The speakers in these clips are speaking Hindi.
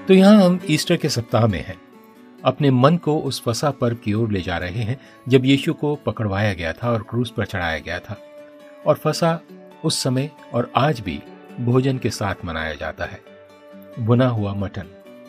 तो यहाँ हम ईस्टर के सप्ताह में हैं। अपने मन को उस फसह पर्व की ओर ले जा रहे हैं जब यीशु को पकड़वाया गया था और क्रूस पर चढ़ाया गया था। और फसह उस समय और आज भी भोजन के साथ मनाया जाता है, भुना हुआ मटन।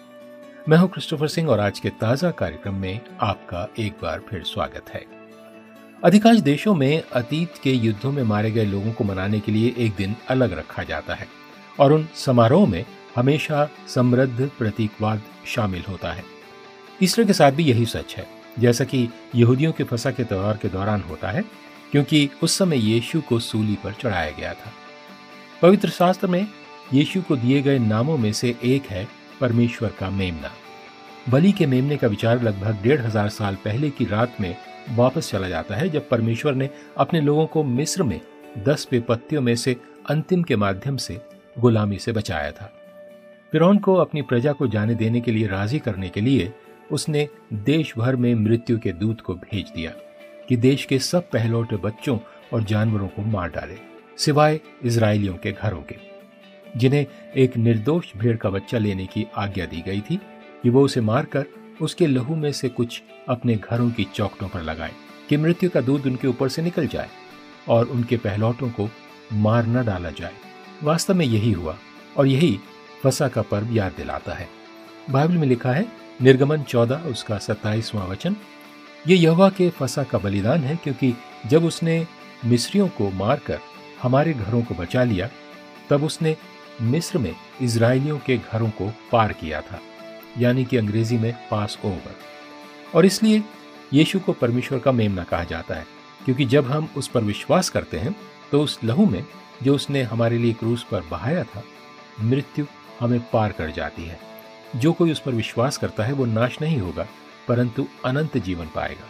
मैं हूं क्रिस्टोफर सिंह और आज के ताजा कार्यक्रम में आपका एक बार फिर स्वागत है। अधिकांश देशों में अतीत के युद्धों में मारे गए लोगों को मनाने के लिए एक दिन अलग रखा जाता है और उन समारोह में हमेशा समृद्ध प्रतीकवाद शामिल होता है। ईस्टर के साथ भी यही सच है, जैसा कि यहूदियों के फसह के त्योहार के दौरान होता है, क्योंकि उस समय यीशु को सूली पर चढ़ाया गया था। पवित्र शास्त्र में यीशु को दिए गए नामों में से एक है परमेश्वर का मेमना। बलि के मेमने का विचार लगभग 1500 साल पहले की रात में वापस चला जाता है, जब परमेश्वर ने अपने लोगों को मिस्र में 10 विपत्तियों में से अंतिम के माध्यम से गुलामी से बचाया था। फिरौन को अपनी प्रजा को जाने देने के लिए राजी करने के लिए उसने देश भर में मृत्यु के दूत को भेज दिया कि देश के सब पहलौठे बच्चों और जानवरों को मार डाले, सिवाय इजरायलियों के घरों के, जिन्हें एक निर्दोष भेड़ का बच्चा लेने की आज्ञा दी गई थी कि वो उसे मारकर उसके लहू में से कुछ अपने घरों की चौखटों पर लगाएं, कि मृत्यु का दूध उनके ऊपर से निकल जाए और उनके पहलौठों को मार न डाला जाए। वास्तव में यही हुआ और यही फसह का पर्व याद दिलाता है। बाइबल में लिखा है, निर्गमन 14 उसका 27वां वचन, ये यहोवा के फसह का बलिदान है, क्योंकि जब उसने मिस्रियों को मारकर हमारे घरों को बचा लिया, तब उसने मिस्र में इजरायलियों के घरों को पार किया था, यानी कि अंग्रेजी में पास ओवर। और इसलिए यीशु को परमेश्वर का मेमना कहा जाता है, क्योंकि जब हम उस पर विश्वास करते हैं तो उस लहू में जो उसने हमारे लिए क्रूस पर बहाया था, मृत्यु हमें पार कर जाती है। जो कोई उस पर विश्वास करता है वो नाश नहीं होगा, परंतु अनंत जीवन पाएगा।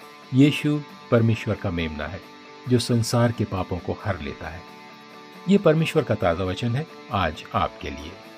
यीशु परमेश्वर का मेमना है जो संसार के पापों को हर लेता है। ये परमेश्वर का ताजा वचन है आज आपके लिए।